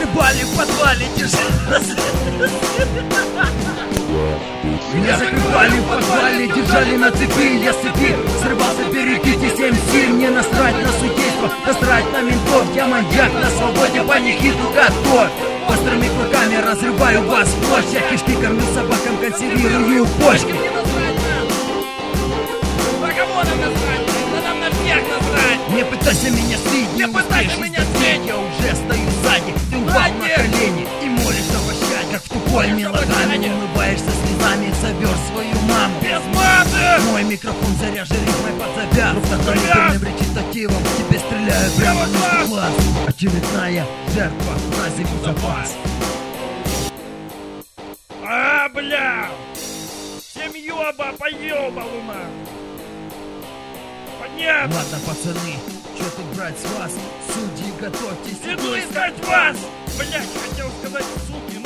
Разрыбали в подвале, держали. Меня закрывали в подвале, держали на цепи. Я с цепи срывался, берегите 7 сил. Мне насрать на судейство, насрать на ментов. Я маньяк на свободе, паникиту готов. Острыми клыками разрываю вас в ночь. Я кишки кормлю собакам, консервирую почки. Не пытайся меня слить, не пытайся меня слить. Я уже стою сзади, ты упал на колени и молишься прощать, как в тупой мелодраме. Улыбаешься слезами, зовешь свою маму. Без маты! Мой микрофон заряжен рифмой под завяз. Вдохновительным речитативом тебе стреляю прямо между глаз. Очередная жертва на зиму запас. Бля! Всем ёба, поёбал у нас! Понятно! Ладно, пацаны, что тут брать с вас? Судьи, готовьтесь. Иду искать вас! Блять, хотел сказать, суки,